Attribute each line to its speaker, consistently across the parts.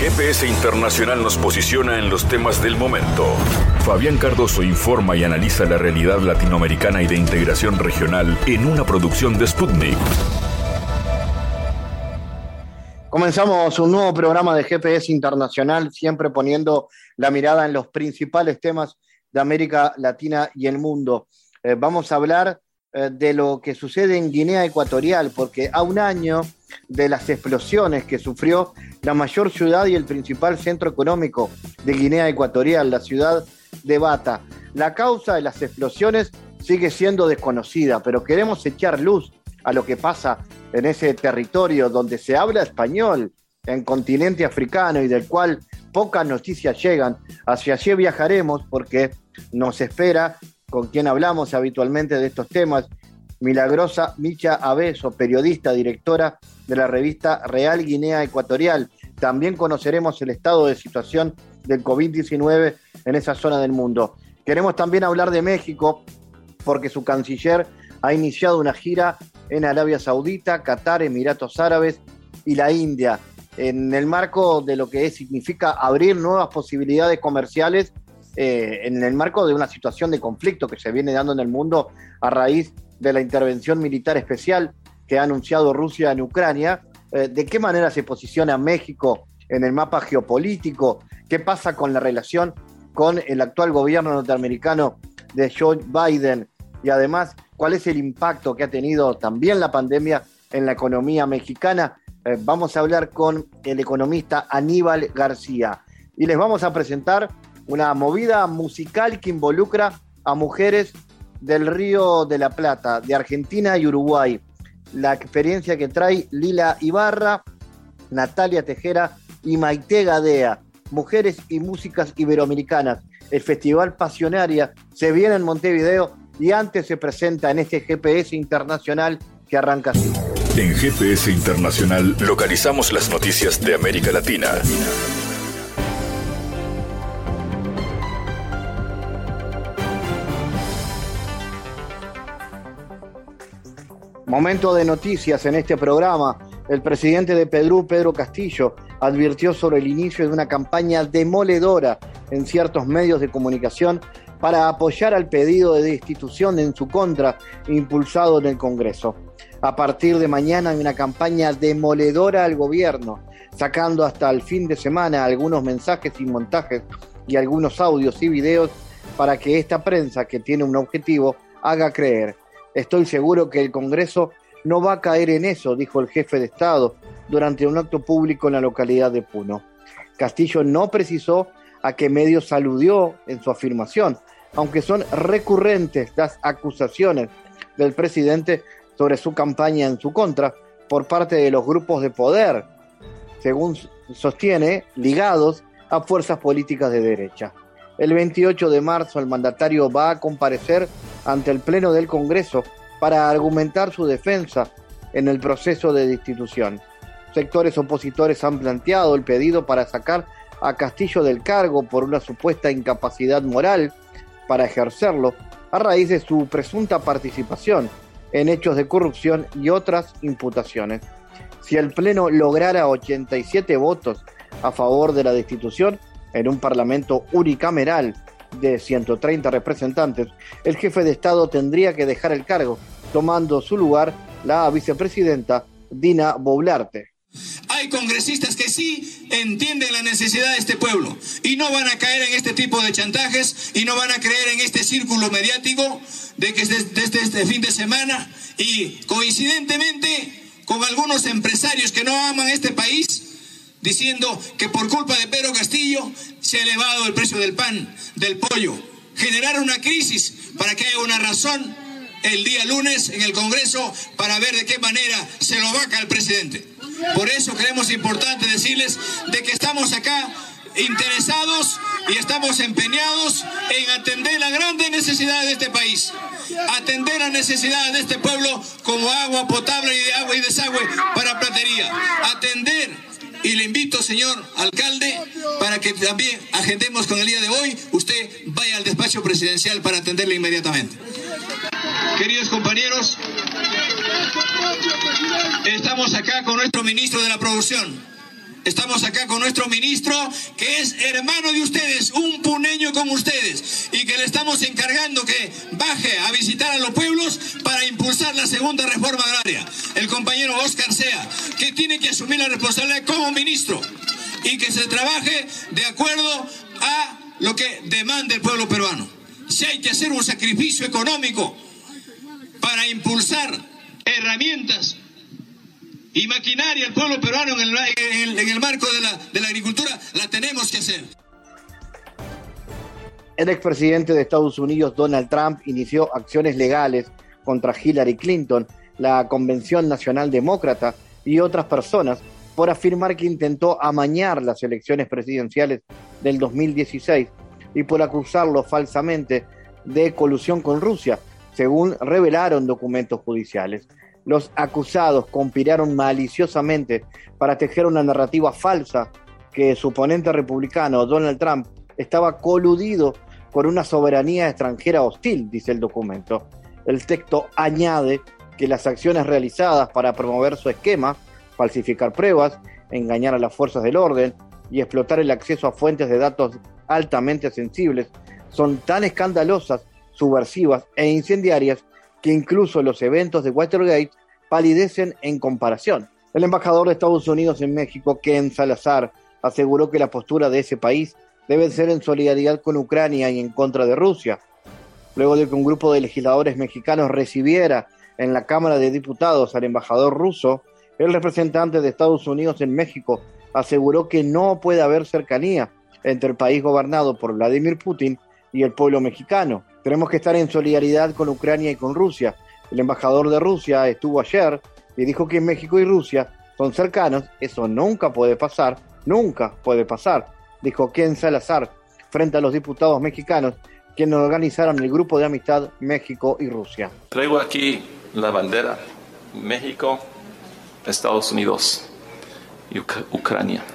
Speaker 1: GPS Internacional nos posiciona en los temas del momento. Fabián Cardoso informa y analiza la realidad latinoamericana y de integración regional en una producción de Sputnik.
Speaker 2: Comenzamos un nuevo programa de GPS Internacional, siempre poniendo la mirada en los principales temas de América Latina y el mundo. Vamos a hablar de lo que sucede en Guinea Ecuatorial, porque a un año de las explosiones que sufrió la mayor ciudad y el principal centro económico de Guinea Ecuatorial, la ciudad de Bata. La causa de las explosiones sigue siendo desconocida, pero queremos echar luz a lo que pasa en ese territorio donde se habla español, en continente africano, y del cual pocas noticias llegan. Hacia allí viajaremos porque nos espera, con quien hablamos habitualmente de estos temas, Milagrosa Micha Abeso, periodista, directora de la revista Real Guinea Ecuatorial. También conoceremos el estado de situación del COVID-19 en esa zona del mundo. Queremos también hablar de México, porque su canciller ha iniciado una gira en Arabia Saudita, Qatar, Emiratos Árabes y la India, en el marco de lo que significa abrir nuevas posibilidades comerciales, en el marco de una situación de conflicto que se viene dando en el mundo a raíz de la intervención militar especial que ha anunciado Rusia en Ucrania. ¿De qué manera se posiciona México en el mapa geopolítico? ¿Qué pasa con la relación con el actual gobierno norteamericano de Joe Biden? Y además, ¿cuál es el impacto que ha tenido también la pandemia en la economía mexicana? Vamos a hablar con el economista Aníbal García. Y les vamos a presentar una movida musical que involucra a mujeres del Río de la Plata, de Argentina y Uruguay. La experiencia que trae Lila Ibarra, Natalia Tejera y Maite Gadea, mujeres y músicas iberoamericanas. El Festival Pasionaria se viene en Montevideo y antes se presenta en este GPS Internacional que arranca así.
Speaker 1: En GPS Internacional localizamos las noticias de América Latina.
Speaker 2: Momento de noticias en este programa. El presidente de Perú, Pedro Castillo, advirtió sobre el inicio de una campaña demoledora en ciertos medios de comunicación para apoyar al pedido de destitución en su contra, impulsado en el Congreso. A partir de mañana hay una campaña demoledora al gobierno, sacando hasta el fin de semana algunos mensajes y montajes y algunos audios y videos para que esta prensa, que tiene un objetivo, haga creer. Estoy seguro que el Congreso no va a caer en eso, dijo el jefe de Estado durante un acto público en la localidad de Puno. Castillo no precisó a qué medios aludió en su afirmación, aunque son recurrentes las acusaciones del presidente sobre su campaña en su contra por parte de los grupos de poder, según sostiene, ligados a fuerzas políticas de derecha. El 28 de marzo el mandatario va a comparecer ante el Pleno del Congreso para argumentar su defensa en el proceso de destitución. Sectores opositores han planteado el pedido para sacar a Castillo del cargo por una supuesta incapacidad moral para ejercerlo a raíz de su presunta participación en hechos de corrupción y otras imputaciones. Si el Pleno lograra 87 votos a favor de la destitución en un parlamento unicameral de 130 representantes, el jefe de Estado tendría que dejar el cargo, tomando su lugar la vicepresidenta Dina Boluarte.
Speaker 3: Hay congresistas que sí entienden la necesidad de este pueblo y no van a caer en este tipo de chantajes y no van a creer en este círculo mediático de que desde este fin de semana, y coincidentemente con algunos empresarios que no aman este país, diciendo que por culpa de Pedro Castillo se ha elevado el precio del pan, del pollo. Generar una crisis para que haya una razón el día lunes en el Congreso para ver de qué manera se lo vaca al presidente. Por eso creemos importante decirles de que estamos acá interesados y estamos empeñados en atender las grandes necesidades de este país, atender las necesidades de este pueblo como agua potable y de agua y desagüe para platería, atender. Y le invito, señor alcalde, para que también agendemos con el día de hoy, usted vaya al despacho presidencial para atenderle inmediatamente. Queridos compañeros, estamos acá con nuestro ministro de la Producción, Estamos acá con nuestro ministro, que es hermano de ustedes, un puneño como ustedes, y que le estamos encargando que baje a visitar a los pueblos para impulsar la segunda reforma agraria. El compañero Oscar Sea, que tiene que asumir la responsabilidad como ministro y que se trabaje de acuerdo a lo que demanda el pueblo peruano. Si hay que hacer un sacrificio económico para impulsar herramientas y maquinaria al pueblo peruano en el marco de la agricultura, la tenemos que hacer.
Speaker 2: El expresidente de Estados Unidos, Donald Trump, inició acciones legales contra Hillary Clinton, la Convención Nacional Demócrata y otras personas por afirmar que intentó amañar las elecciones presidenciales del 2016 y por acusarlo falsamente de colusión con Rusia, según revelaron documentos judiciales. Los acusados conspiraron maliciosamente para tejer una narrativa falsa que su oponente republicano, Donald Trump, estaba coludido con una soberanía extranjera hostil, dice el documento. El texto añade que las acciones realizadas para promover su esquema, falsificar pruebas, engañar a las fuerzas del orden y explotar el acceso a fuentes de datos altamente sensibles, son tan escandalosas, subversivas e incendiarias que incluso los eventos de Watergate palidecen en comparación. El embajador de Estados Unidos en México, Ken Salazar, aseguró que la postura de ese país debe ser en solidaridad con Ucrania y en contra de Rusia. Luego de que un grupo de legisladores mexicanos recibiera en la Cámara de Diputados al embajador ruso, el representante de Estados Unidos en México aseguró que no puede haber cercanía entre el país gobernado por Vladimir Putin y el pueblo mexicano. Tenemos que estar en solidaridad con Ucrania y con Rusia. El embajador de Rusia estuvo ayer y dijo que México y Rusia son cercanos. Eso nunca puede pasar, dijo Ken Salazar frente a los diputados mexicanos quienes organizaron el grupo de amistad México y Rusia.
Speaker 4: Traigo aquí la bandera, México, Estados Unidos y Ucrania.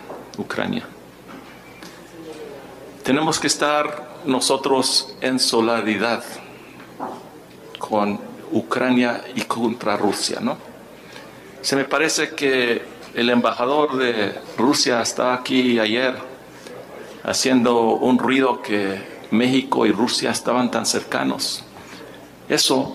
Speaker 4: Tenemos que estar nosotros en solidaridad con Ucrania y contra Rusia, ¿no? Se me parece que el embajador de Rusia estaba aquí ayer haciendo un ruido que México y Rusia estaban tan cercanos. Eso,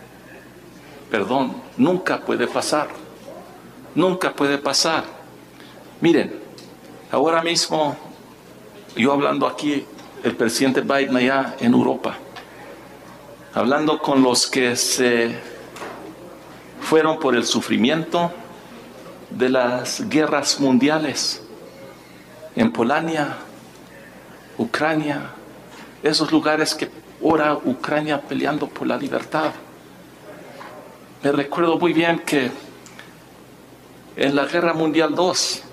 Speaker 4: nunca puede pasar. Nunca puede pasar. Miren, ahora mismo, yo hablando aquí, el presidente Biden allá en Europa, hablando con los que se fueron por el sufrimiento de las guerras mundiales en Polonia, Ucrania, esos lugares que ahora Ucrania peleando por la libertad. Me recuerdo muy bien que en la Guerra Mundial II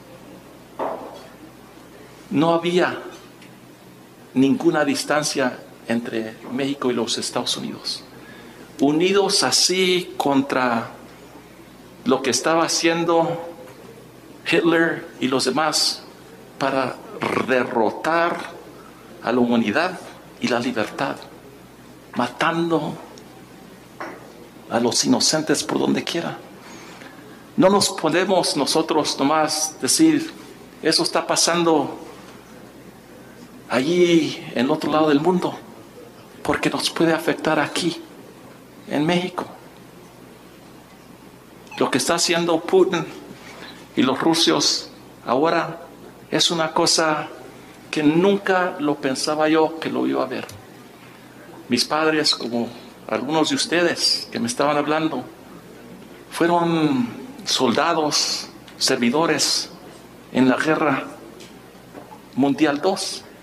Speaker 4: no había ninguna distancia entre México y los Estados Unidos. Unidos así contra lo que estaba haciendo Hitler y los demás para derrotar a la humanidad y la libertad, matando a los inocentes por donde quiera. No nos podemos nosotros nomás decir, eso está pasando allí en el otro lado del mundo, porque nos puede afectar aquí, en México. Lo que está haciendo Putin y los rusos ahora es una cosa que nunca lo pensaba yo que lo iba a ver. Mis padres, como algunos de ustedes que me estaban hablando, fueron soldados, servidores en la Guerra Mundial II.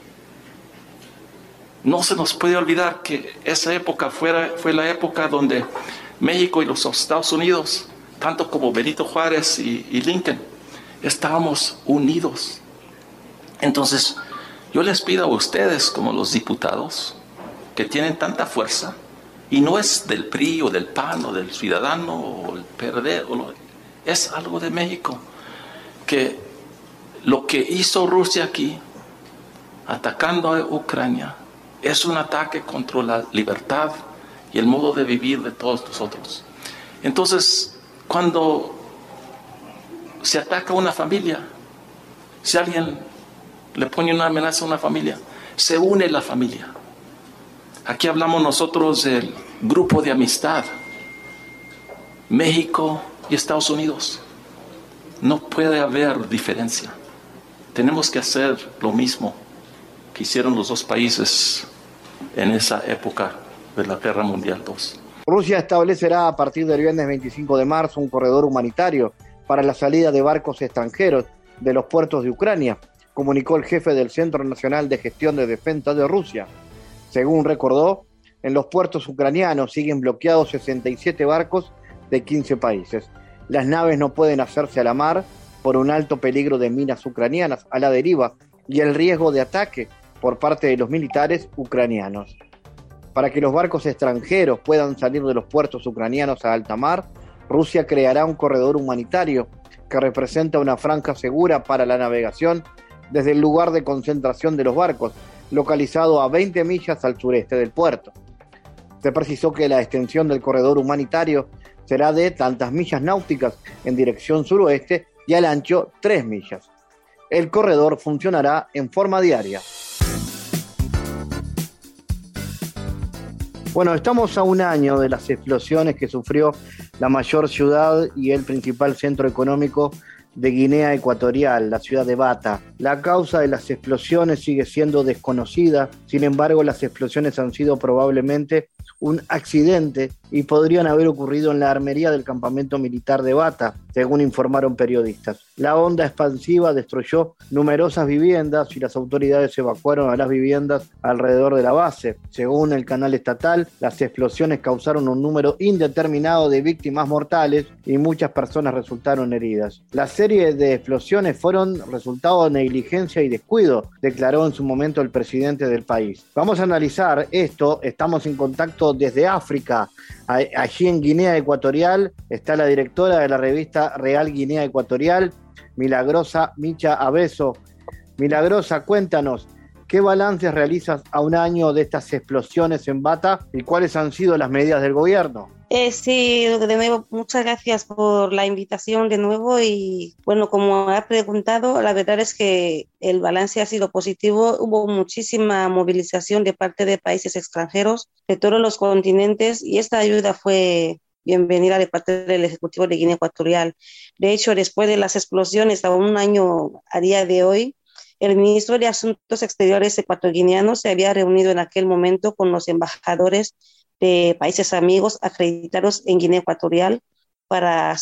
Speaker 4: No se nos puede olvidar que esa época fue la época donde México y los Estados Unidos, tanto como Benito Juárez y Lincoln, estábamos unidos. Entonces, yo les pido a ustedes, como los diputados, que tienen tanta fuerza, y no es del PRI o del PAN o del Ciudadano o el PRD, es algo de México, que lo que hizo Rusia aquí, atacando a Ucrania, es un ataque contra la libertad y el modo de vivir de todos nosotros. Entonces, cuando se ataca una familia, Si alguien le pone una amenaza a una familia, se une la familia. Aquí hablamos nosotros del grupo de amistad, México y Estados Unidos. No puede haber diferencia. Tenemos que hacer lo mismo que hicieron los dos países en esa época de la Guerra Mundial II.
Speaker 2: Rusia establecerá a partir del viernes 25 de marzo un corredor humanitario para la salida de barcos extranjeros de los puertos de Ucrania, comunicó el jefe del Centro Nacional de Gestión de Defensa de Rusia. Según recordó, en los puertos ucranianos siguen bloqueados 67 barcos de 15 países. Las naves no pueden hacerse a la mar por un alto peligro de minas ucranianas a la deriva y el riesgo de ataque por parte de los militares ucranianos. Para que los barcos extranjeros puedan salir de los puertos ucranianos a alta mar, Rusia creará un corredor humanitario que representa una franja segura para la navegación desde el lugar de concentración de los barcos, localizado a 20 millas al sureste del puerto. Se precisó que la extensión del corredor humanitario será de tantas millas náuticas en dirección suroeste y al ancho 3 millas. El corredor funcionará en forma diaria. Bueno, estamos a un año de las explosiones que sufrió la mayor ciudad y el principal centro económico de Guinea Ecuatorial, la ciudad de Bata. La causa de las explosiones sigue siendo desconocida, sin embargo, las explosiones han sido probablemente un accidente y podrían haber ocurrido en la armería del campamento militar de Bata, según informaron periodistas. La onda expansiva destruyó numerosas viviendas y las autoridades evacuaron a las viviendas alrededor de la base. Según el canal estatal, las explosiones causaron un número indeterminado de víctimas mortales y muchas personas resultaron heridas. La serie de explosiones fueron resultado de negligencia y descuido, declaró en su momento el presidente del país. Vamos a analizar esto, estamos en contacto desde África. Allí en Guinea Ecuatorial está la directora de la revista Real Guinea Ecuatorial, Milagrosa Micha Abeso. Milagrosa, cuéntanos, ¿qué balances realizas a un año de estas explosiones en Bata y cuáles han sido las medidas del gobierno?
Speaker 5: Sí, de nuevo, muchas gracias por la invitación de nuevo y bueno, como ha preguntado, la verdad es que el balance ha sido positivo, hubo muchísima movilización de parte de países extranjeros de todos los continentes y esta ayuda fue bienvenida de parte del Ejecutivo de Guinea Ecuatorial. De hecho, después de las explosiones, a un año a día de hoy, el ministro de Asuntos Exteriores ecuatoriano se había reunido en aquel momento con los embajadores de países amigos acreditados en Guinea Ecuatorial para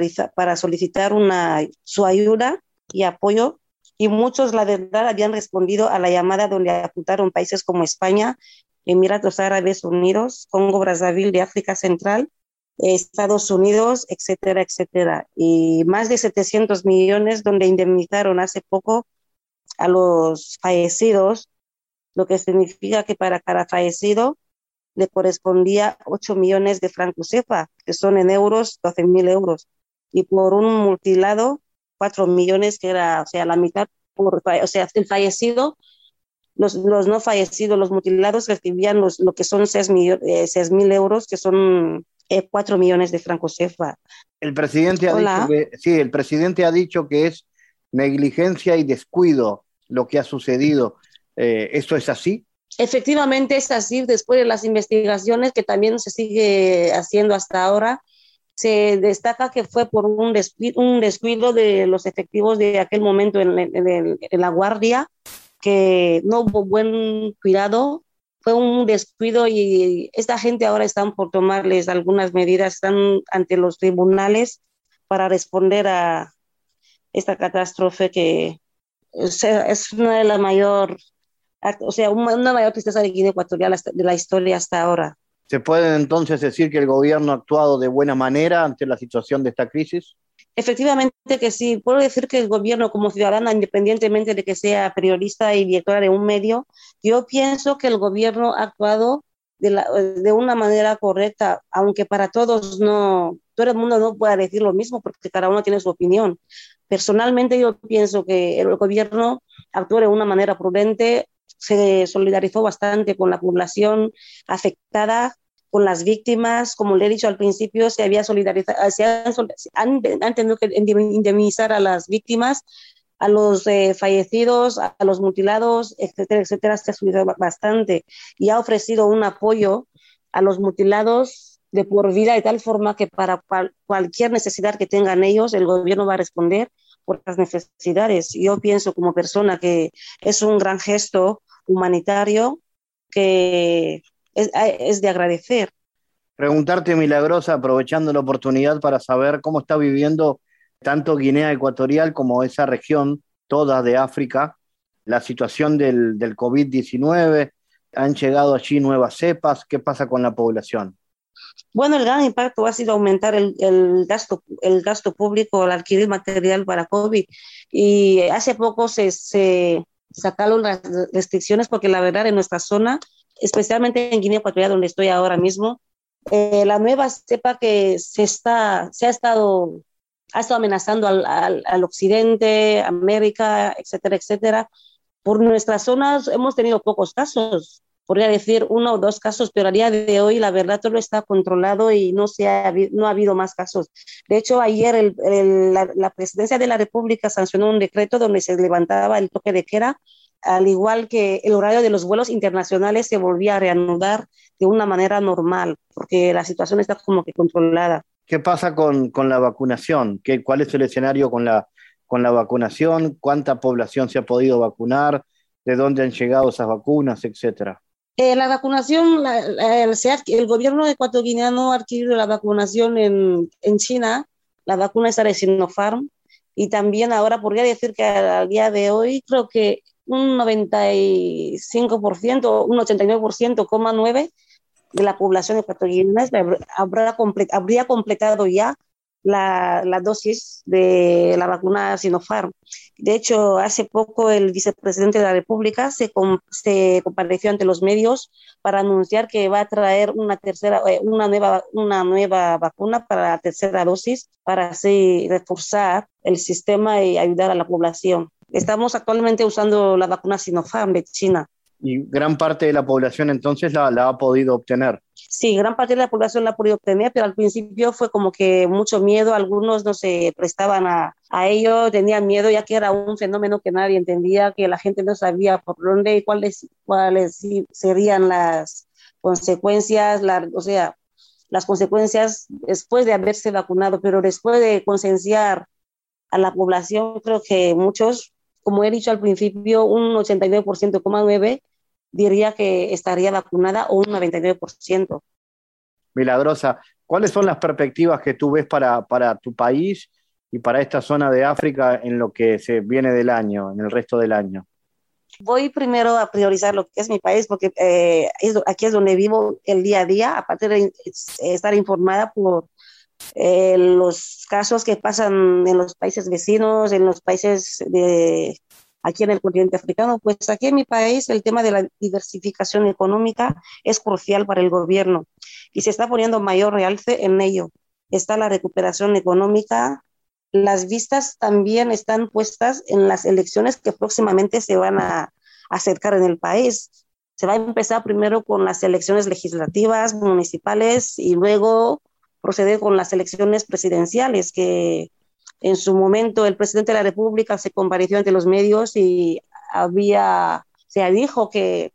Speaker 5: solicitar su ayuda y apoyo. Y muchos, la verdad, habían respondido a la llamada donde apuntaron países como España, Emiratos Árabes Unidos, Congo Brazzaville de África Central, Estados Unidos, etcétera, etcétera. Y más de 700 millones donde indemnizaron hace poco a los fallecidos, lo que significa que para cada fallecido le correspondía 8 millones de francos CFA, que son en euros 12.000 euros, y por un mutilado 4 millones, que era, o sea, la mitad, el fallecido, los no fallecidos, los mutilados recibían lo que son 6.000 euros, que son 4 millones de francos CFA.
Speaker 2: El presidente el presidente ha dicho que es negligencia y descuido lo que ha sucedido. ¿Esto es así?
Speaker 5: Efectivamente es así. Después de las investigaciones que también se sigue haciendo hasta ahora, se destaca que fue por un descuido de los efectivos de aquel momento en la guardia, que no hubo buen cuidado, fue un descuido y esta gente ahora están por tomarles algunas medidas, están ante los tribunales para responder a esta catástrofe que es una de las una mayor tristeza de Guinea Ecuatorial de la historia hasta ahora.
Speaker 2: ¿Se puede entonces decir que el gobierno ha actuado de buena manera ante la situación de esta crisis?
Speaker 5: Efectivamente que sí. Puedo decir que el gobierno, como ciudadana, independientemente de que sea periodista y directora de un medio, yo pienso que el gobierno ha actuado de una manera correcta, aunque para todos todo el mundo no pueda decir lo mismo porque cada uno tiene su opinión. Personalmente yo pienso que el gobierno actuó de una manera prudente, se solidarizó bastante con la población afectada, con las víctimas. Como le he dicho al principio, han tenido que indemnizar a las víctimas a los fallecidos, a los mutilados, etcétera, etcétera, se ha subido bastante y ha ofrecido un apoyo a los mutilados de por vida de tal forma que para cualquier necesidad que tengan ellos, el gobierno va a responder por las necesidades. Yo pienso como persona que es un gran gesto humanitario que es de agradecer.
Speaker 2: Preguntarte, Milagrosa, aprovechando la oportunidad para saber cómo está viviendo tanto Guinea Ecuatorial como esa región toda de África, la situación del COVID-19, han llegado allí nuevas cepas, ¿qué pasa con la población?
Speaker 5: Bueno, el gran impacto ha sido aumentar el gasto público al adquirir material para COVID y hace poco se sacaron las restricciones porque la verdad en nuestra zona, especialmente en Guinea Ecuatorial donde estoy ahora mismo, la nueva cepa que ha estado amenazando al occidente, América, etcétera, etcétera. Por nuestras zonas hemos tenido pocos casos, podría decir 1 o 2 casos, pero a día de hoy la verdad todo está controlado y no ha habido más casos. De hecho, ayer la Presidencia de la República sancionó un decreto donde se levantaba el toque de queda, al igual que el horario de los vuelos internacionales se volvía a reanudar de una manera normal, porque la situación está como que controlada.
Speaker 2: ¿Qué pasa con la vacunación? ¿Cuál es el escenario con la vacunación? ¿Cuánta población se ha podido vacunar? ¿De dónde han llegado esas vacunas, etcétera?
Speaker 5: La vacunación, el gobierno ecuatoriano ha adquirido la vacunación en China, la vacuna está de Sinopharm, y también ahora podría decir que al día de hoy creo que un 95%, un 89,9% de la población ecuatoriana habría completado ya la dosis de la vacuna Sinopharm. De hecho, hace poco el vicepresidente de la República se compareció ante los medios para anunciar que va a traer una nueva vacuna para la tercera dosis para así reforzar el sistema y ayudar a la población. Estamos actualmente usando la vacuna Sinopharm de China.
Speaker 2: Y gran parte de la población entonces la ha podido obtener.
Speaker 5: Sí, gran parte de la población la ha podido obtener, pero al principio fue como que mucho miedo, algunos no se prestaban a ello, tenían miedo ya que era un fenómeno que nadie entendía, que la gente no sabía por dónde y cuáles serían las consecuencias, las consecuencias después de haberse vacunado, pero después de concienciar a la población, creo que muchos, como he dicho al principio, un 89,9% diría que estaría vacunada o un 99%.
Speaker 2: Milagrosa, ¿cuáles son las perspectivas que tú ves para tu país y para esta zona de África en lo que se viene del año, en el resto del año?
Speaker 5: Voy primero a priorizar lo que es mi país porque aquí es donde vivo el día a día, aparte de estar informada por los casos que pasan en los países vecinos, en los países aquí en el continente africano, pues aquí en mi país el tema de la diversificación económica es crucial para el gobierno y se está poniendo mayor realce en ello. Está la recuperación económica, las vistas también están puestas en las elecciones que próximamente se van a acercar en el país. Se va a empezar primero con las elecciones legislativas, municipales y luego proceder con las elecciones presidenciales, que en su momento el presidente de la República se compareció ante los medios y se dijo que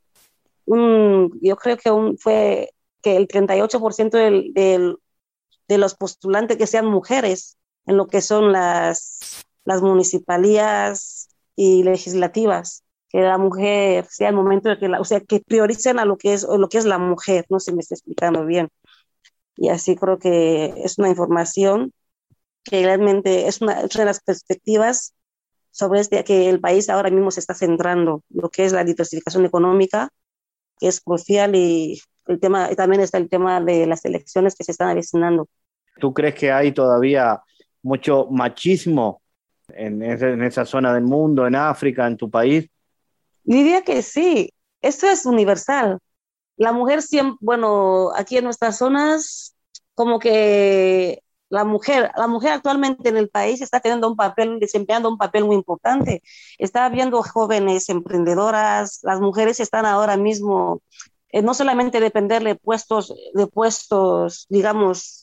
Speaker 5: yo creo que fue que el 38% de los postulantes que sean mujeres en lo que son las municipalías y legislativas, que la mujer sea el momento de que prioricen a lo que es la mujer, no sé si me está explicando bien. Y así creo que es una información que realmente es una de las perspectivas sobre que el país ahora mismo se está centrando, lo que es la diversificación económica, que es crucial, y también está el tema de las elecciones que se están avecinando.
Speaker 2: ¿Tú crees que hay todavía mucho machismo en esa zona del mundo, en África, en tu país?
Speaker 5: Diría que sí, esto es universal. La mujer siempre, bueno, aquí en nuestras zonas, como que la mujer actualmente en el país está desempeñando un papel muy importante. Está habiendo jóvenes emprendedoras, las mujeres están ahora mismo, no solamente depender de puestos, digamos,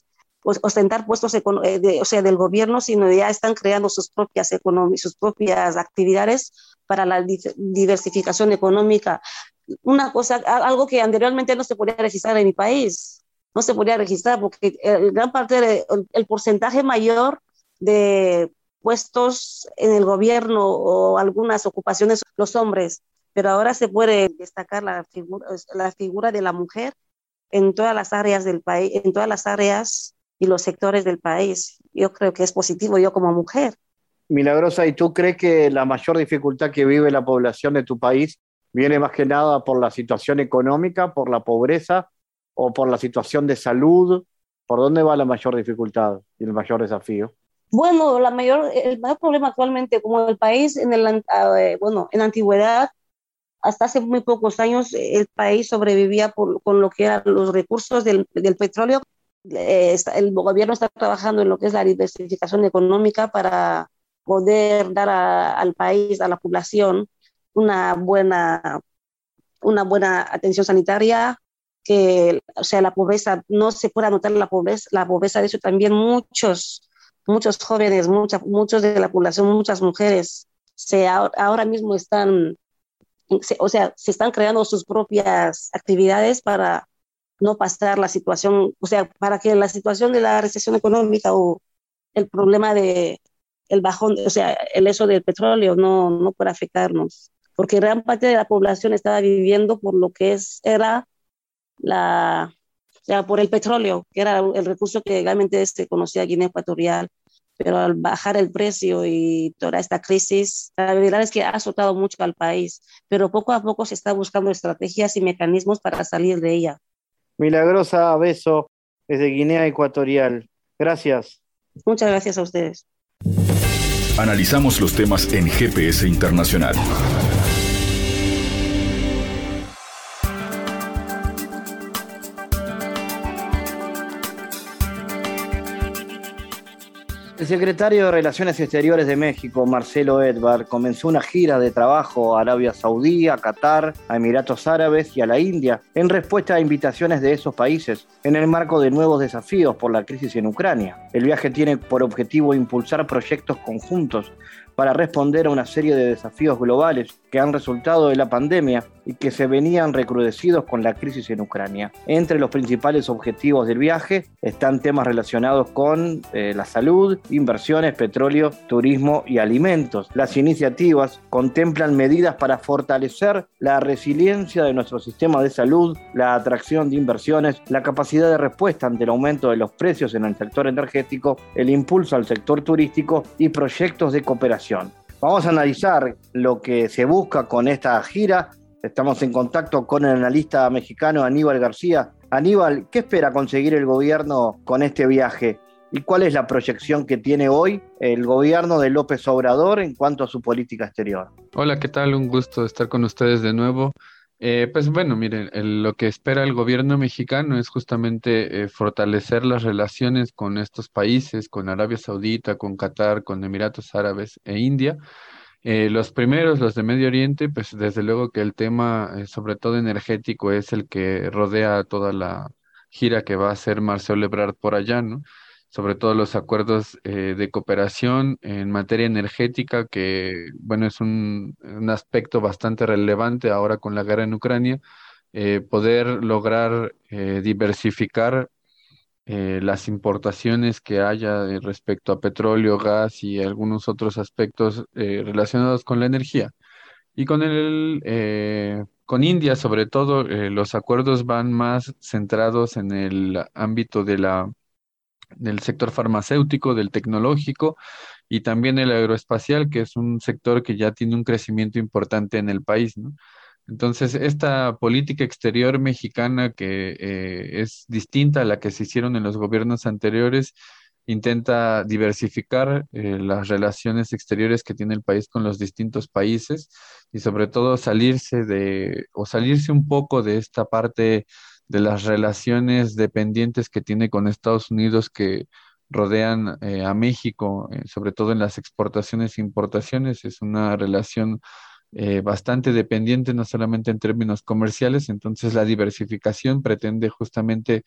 Speaker 5: pues, ostentar puestos o sea, del gobierno, sino ya están creando sus propias sus propias actividades para la diversificación económica. Una cosa, algo que anteriormente no se podía registrar en mi país, no se podía registrar porque gran parte el porcentaje mayor de puestos en el gobierno o algunas ocupaciones los hombres, pero ahora se puede destacar la figura de la mujer en todas las áreas del país, en todas las áreas y los sectores del país. Yo creo que es positivo yo como mujer.
Speaker 2: Milagrosa, ¿y tú crees que la mayor dificultad que vive la población de tu país viene más que nada por la situación económica, por la pobreza o por la situación de salud? ¿Por dónde va la mayor dificultad y el mayor desafío?
Speaker 5: Bueno, el mayor problema actualmente, como el país en en la antigüedad, hasta hace muy pocos años, el país sobrevivía con lo que eran los recursos del petróleo. El gobierno está trabajando en lo que es la diversificación económica para poder dar al país, a la población, una buena atención sanitaria, que, o sea, la pobreza, no se pueda notar la pobreza, de hecho también muchos jóvenes, muchos de la población, muchas mujeres, ahora mismo se están creando sus propias actividades para no pasar la situación, o sea, para que la situación de la recesión económica o el problema de el bajón, o sea, el eso del petróleo no puede afectarnos, porque gran parte de la población estaba viviendo por lo que era o sea, por el petróleo, que era el recurso que realmente se conocía Guinea Ecuatorial, pero al bajar el precio y toda esta crisis, la verdad es que ha azotado mucho al país, pero poco a poco se está buscando estrategias y mecanismos para salir de ella.
Speaker 2: Milagrosa Beso, desde Guinea Ecuatorial. Gracias.
Speaker 5: Muchas gracias a ustedes.
Speaker 1: Analizamos los temas en GPS Internacional.
Speaker 2: El secretario de Relaciones Exteriores de México, Marcelo Ebrard, comenzó una gira de trabajo a Arabia Saudí, a Qatar, a Emiratos Árabes y a la India, en respuesta a invitaciones de esos países, en el marco de nuevos desafíos por la crisis en Ucrania. El viaje tiene por objetivo impulsar proyectos conjuntos para responder a una serie de desafíos globales que han resultado de la pandemia y que se venían recrudecidos con la crisis en Ucrania. Entre los principales objetivos del viaje están temas relacionados con la salud, inversiones, petróleo, turismo y alimentos. Las iniciativas contemplan medidas para fortalecer la resiliencia de nuestro sistema de salud, la atracción de inversiones, la capacidad de respuesta ante el aumento de los precios en el sector energético, el impulso al sector turístico y proyectos de cooperación. Vamos a analizar lo que se busca con esta gira. Estamos en contacto con el analista mexicano Aníbal García. Aníbal, ¿qué espera conseguir el gobierno con este viaje? ¿Y cuál es la proyección que tiene hoy el gobierno de López Obrador en cuanto a su política exterior?
Speaker 6: Hola, ¿qué tal? Un gusto estar con ustedes de nuevo. Pues bueno, miren, lo que espera el gobierno mexicano es justamente fortalecer las relaciones con estos países, con Arabia Saudita, con Qatar, con Emiratos Árabes e India. Los primeros, los de Medio Oriente, pues desde luego que el tema, sobre todo energético, es el que rodea toda la gira que va a hacer Marcelo Ebrard por allá, ¿no? Sobre todo los acuerdos de cooperación en materia energética, que, bueno, es un aspecto bastante relevante ahora con la guerra en Ucrania, poder lograr diversificar las importaciones que haya respecto a petróleo, gas y algunos otros aspectos relacionados con la energía. Y con India, sobre todo, los acuerdos van más centrados en el ámbito del sector farmacéutico, del tecnológico y también el aeroespacial, que es un sector que ya tiene un crecimiento importante en el país, ¿no? Entonces, esta política exterior mexicana que es distinta a la que se hicieron en los gobiernos anteriores, intenta diversificar las relaciones exteriores que tiene el país con los distintos países y sobre todo salirse un poco de esta parte de las relaciones dependientes que tiene con Estados Unidos que rodean a México, sobre todo en las exportaciones e importaciones. Es una relación bastante dependiente, no solamente en términos comerciales. Entonces la diversificación pretende justamente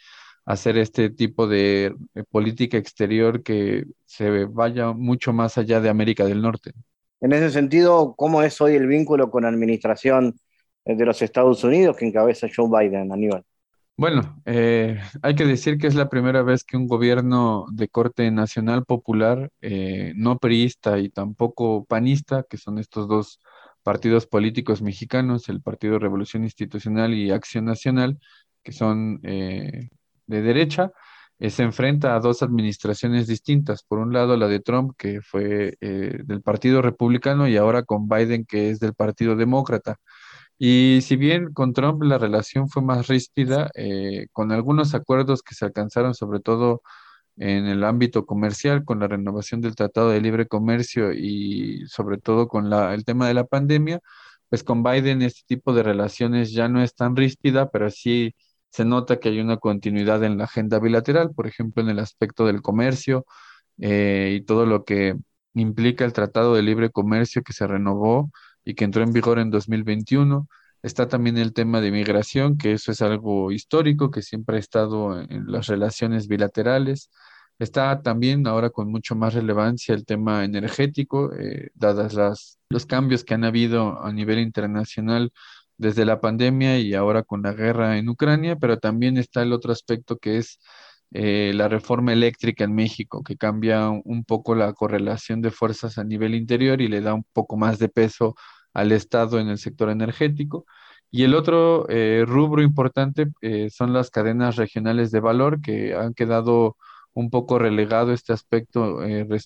Speaker 6: hacer este tipo de política exterior que se vaya mucho más allá de América del Norte.
Speaker 2: En ese sentido, ¿cómo es hoy el vínculo con la administración de los Estados Unidos que encabeza Joe Biden, Aníbal?
Speaker 6: Bueno, hay que decir que es la primera vez que un gobierno de corte nacional popular, no priista y tampoco panista, que son estos dos partidos políticos mexicanos, el Partido Revolución Institucional y Acción Nacional, que son de derecha, se enfrenta a dos administraciones distintas. Por un lado, la de Trump, que fue del Partido Republicano, y ahora con Biden, que es del Partido Demócrata. Y si bien con Trump la relación fue más ríspida, con algunos acuerdos que se alcanzaron, sobre todo en el ámbito comercial, con la renovación del Tratado de Libre Comercio y sobre todo con el tema de la pandemia, pues con Biden este tipo de relaciones ya no es tan ríspida, pero sí se nota que hay una continuidad en la agenda bilateral, por ejemplo, en el aspecto del comercio y todo lo que implica el Tratado de Libre Comercio que se renovó y que entró en vigor en 2021. Está también el tema de migración, que eso es algo histórico, que siempre ha estado en las relaciones bilaterales. Está también ahora con mucho más relevancia el tema energético, dadas los cambios que han habido a nivel internacional desde la pandemia y ahora con la guerra en Ucrania, pero también está el otro aspecto que es la reforma eléctrica en México, que cambia un poco la correlación de fuerzas a nivel interior y le da un poco más de peso al Estado en el sector energético. Y el otro rubro importante son las cadenas regionales de valor, que han quedado un poco relegado este aspecto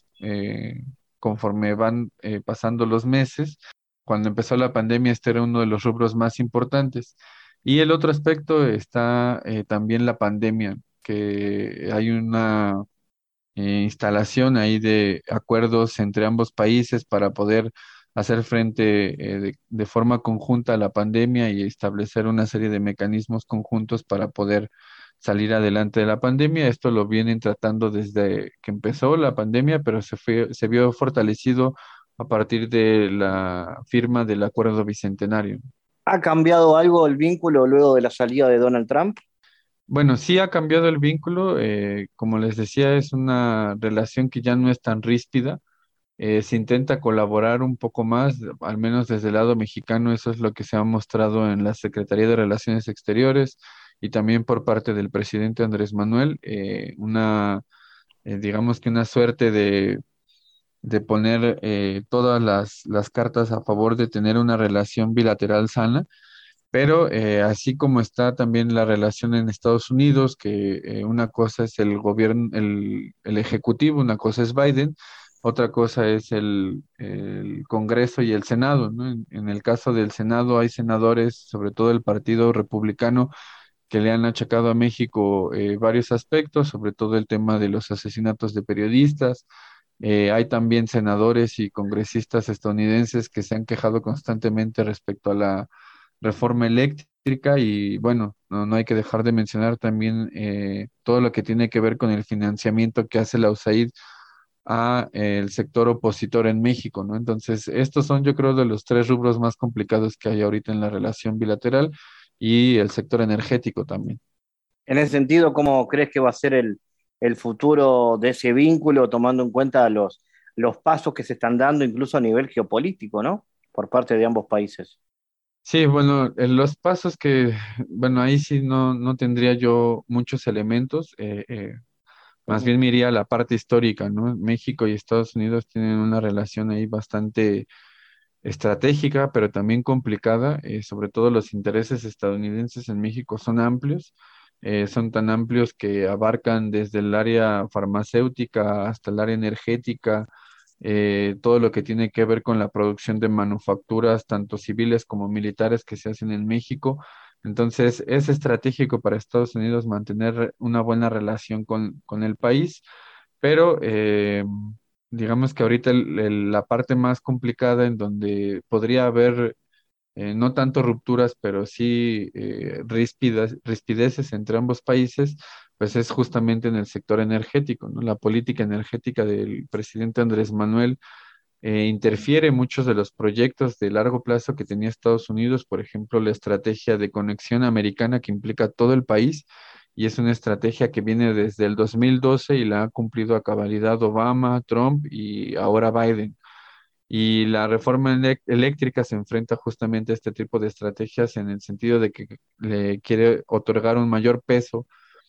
Speaker 6: conforme van pasando los meses. Cuando empezó la pandemia, este era uno de los rubros más importantes. Y el otro aspecto está también la pandemia, que hay una instalación ahí de acuerdos entre ambos países para poder hacer frente de forma conjunta a la pandemia y establecer una serie de mecanismos conjuntos para poder salir adelante de la pandemia. Esto lo vienen tratando desde que empezó la pandemia, pero se vio fortalecido a partir de la firma del Acuerdo Bicentenario.
Speaker 2: ¿Ha cambiado algo el vínculo luego de la salida de Donald Trump?
Speaker 6: Bueno, sí ha cambiado el vínculo. Como les decía, es una relación que ya no es tan ríspida. Se intenta colaborar un poco más, al menos desde el lado mexicano, eso es lo que se ha mostrado en la Secretaría de Relaciones Exteriores y también por parte del presidente Andrés Manuel, digamos que una suerte de poner todas las cartas a favor de tener una relación bilateral sana, pero así como está también la relación en Estados Unidos, que una cosa es el gobierno, el ejecutivo, una cosa es Biden, otra cosa es el Congreso y el Senado, ¿no? En el caso del Senado hay senadores, sobre todo el Partido Republicano, que le han achacado a México varios aspectos, sobre todo el tema de los asesinatos de periodistas. Hay también senadores y congresistas estadounidenses que se han quejado constantemente respecto a la reforma eléctrica y bueno, no hay que dejar de mencionar también todo lo que tiene que ver con el financiamiento que hace la USAID a el sector opositor en México, ¿no? Entonces, estos son, yo creo, de los tres rubros más complicados que hay ahorita en la relación bilateral y el sector energético también.
Speaker 2: En ese sentido, ¿cómo crees que va a ser el futuro de ese vínculo, tomando en cuenta los pasos que se están dando incluso a nivel geopolítico, ¿no? Por parte de ambos países.
Speaker 6: Sí, bueno, los pasos que, bueno, ahí sí no tendría yo muchos elementos, más
Speaker 2: Ujú.
Speaker 6: bien me iría a la parte histórica, ¿no? México y Estados Unidos tienen una relación ahí bastante estratégica, pero también complicada. Sobre todo los intereses estadounidenses en México son amplios, son tan amplios que abarcan desde el área farmacéutica hasta el área energética, todo lo que tiene que ver con la producción de manufacturas, tanto civiles como militares que se hacen en México. Entonces, es estratégico para Estados Unidos mantener una buena relación con el país, pero digamos que ahorita la parte más complicada en donde podría haber no tanto rupturas, pero sí rispideces entre ambos países, pues es justamente en el sector energético, ¿no? La política energética del presidente Andrés Manuel interfiere en muchos de los proyectos de largo plazo que tenía Estados Unidos, por ejemplo, la estrategia de conexión americana que implica todo el país y es una estrategia que viene desde el 2012 y la ha cumplido a cabalidad Obama, Trump y ahora Biden. Y la reforma eléctrica se enfrenta justamente a este tipo de estrategias en el sentido de que le quiere otorgar un mayor peso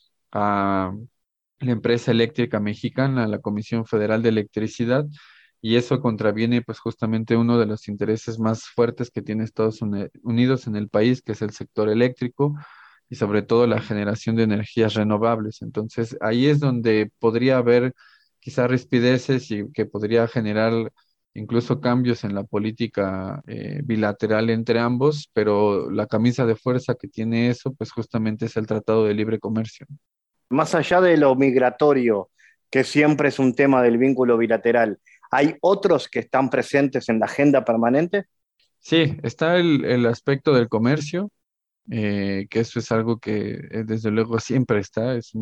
Speaker 6: a la empresa eléctrica mexicana, la Comisión Federal de Electricidad, y eso contraviene pues justamente uno de los intereses más fuertes que tiene Unidos en el país, que es el sector eléctrico y sobre todo la generación de energías renovables. Entonces, ahí es donde podría haber quizás rispideces y que podría generar incluso cambios en la política bilateral entre ambos, pero la camisa de fuerza que tiene eso, pues justamente es el Tratado de Libre Comercio.
Speaker 2: Más allá de lo migratorio, que siempre es un tema del vínculo bilateral, ¿hay otros que están presentes en la agenda permanente?
Speaker 6: Sí, está el aspecto del comercio, que eso es algo que desde luego siempre está, es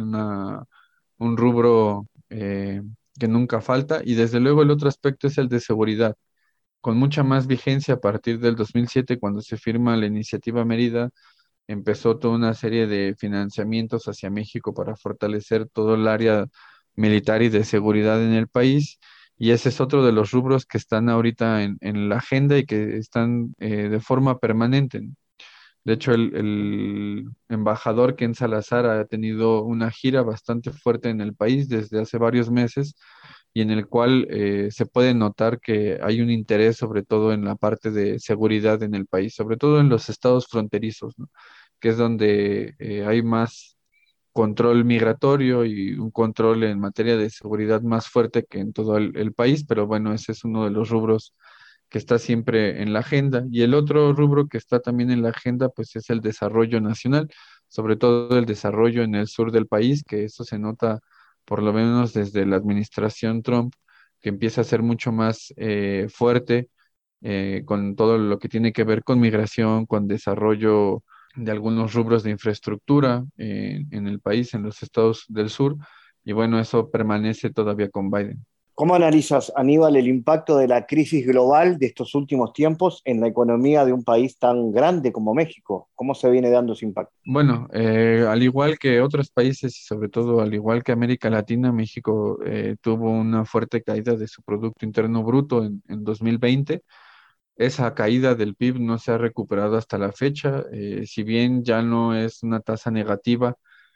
Speaker 6: un rubro que nunca falta, y desde luego el otro aspecto es el de seguridad, con mucha más vigencia a partir del 2007 cuando se firma la iniciativa Mérida. Empezó toda una serie de financiamientos hacia México para fortalecer todo el área militar y de seguridad en el país. Y ese es otro de los rubros que están ahorita en la agenda y que están de forma permanente, ¿no? De hecho, el embajador Ken Salazar ha tenido una gira bastante fuerte en el país desde hace varios meses y en el cual se puede notar que hay un interés sobre todo en la parte de seguridad en el país, sobre todo en los estados fronterizos, ¿no? Que es donde hay más control migratorio y un control en materia de seguridad más fuerte que en todo el país, pero bueno, ese es uno de los rubros que está siempre en la agenda. Y el otro rubro que está también en la agenda, pues es el desarrollo nacional, sobre todo el desarrollo en el sur del país, que eso se nota por lo menos desde la administración Trump, que empieza a ser mucho más fuerte con todo lo que tiene que ver con migración, con desarrollo de algunos rubros de infraestructura en el país, en los estados del sur, y bueno, eso permanece todavía con Biden.
Speaker 2: ¿Cómo analizas, Aníbal, el impacto de la crisis global de estos últimos tiempos en la economía de un país tan grande como México? ¿Cómo se viene dando ese impacto?
Speaker 6: Bueno, al igual que otros países y sobre todo al igual que América Latina, México tuvo una fuerte caída de su Producto Interno Bruto en 2020. Esa caída del PIB no se ha recuperado hasta la fecha, si bien ya no es una tasa negativa,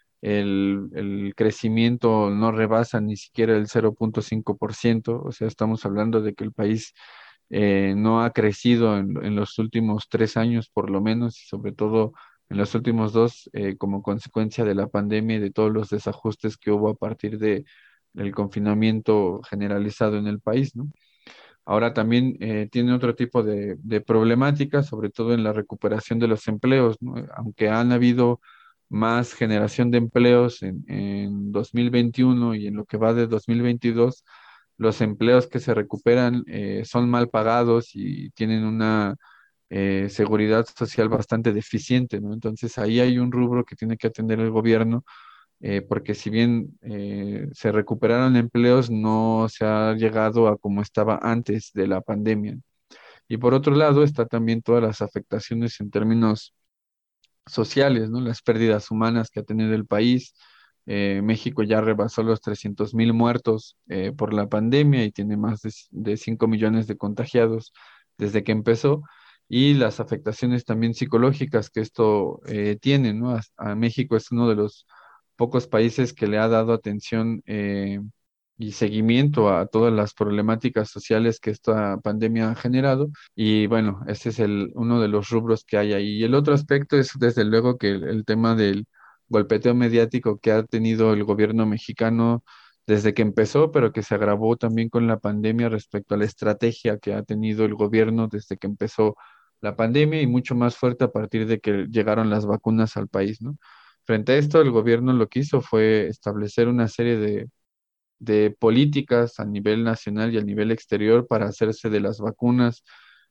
Speaker 6: el crecimiento no rebasa ni siquiera el 0,5%, o sea, estamos hablando de que el país no ha crecido en los últimos 3 años por lo menos, y sobre todo en los últimos dos, como consecuencia de la pandemia y de todos los desajustes que hubo a partir del confinamiento generalizado en el país, ¿no? Ahora también tiene otro tipo de problemáticas, sobre todo en la recuperación de los empleos, ¿no? Aunque han habido más generación de empleos en 2021 y en lo que va de 2022, los empleos que se recuperan son mal pagados y tienen una seguridad social bastante deficiente, ¿no? Entonces ahí hay un rubro que tiene que atender el gobierno, porque si bien se recuperaron empleos, no se ha llegado a como estaba antes de la pandemia. Y por otro lado, está también todas las afectaciones en términos sociales, ¿no? Las pérdidas humanas que ha tenido el país. México ya rebasó los 300,000 muertos por la pandemia y tiene más de 5 millones de contagiados desde que empezó. Y las afectaciones también psicológicas que esto tiene, ¿no? A México es uno de los pocos países que le ha dado atención y seguimiento a todas las problemáticas sociales que esta pandemia ha generado. Y bueno, ese es uno de los rubros que hay ahí. Y el otro aspecto es desde luego que el tema del golpeteo mediático que ha tenido el gobierno mexicano desde que empezó, pero que se agravó también con la pandemia respecto a la estrategia que ha tenido el gobierno desde que empezó la pandemia y mucho más fuerte a partir de que llegaron las vacunas al país, ¿no? Frente a esto, el gobierno lo que hizo fue establecer una serie de políticas a nivel nacional y a nivel exterior para hacerse de las vacunas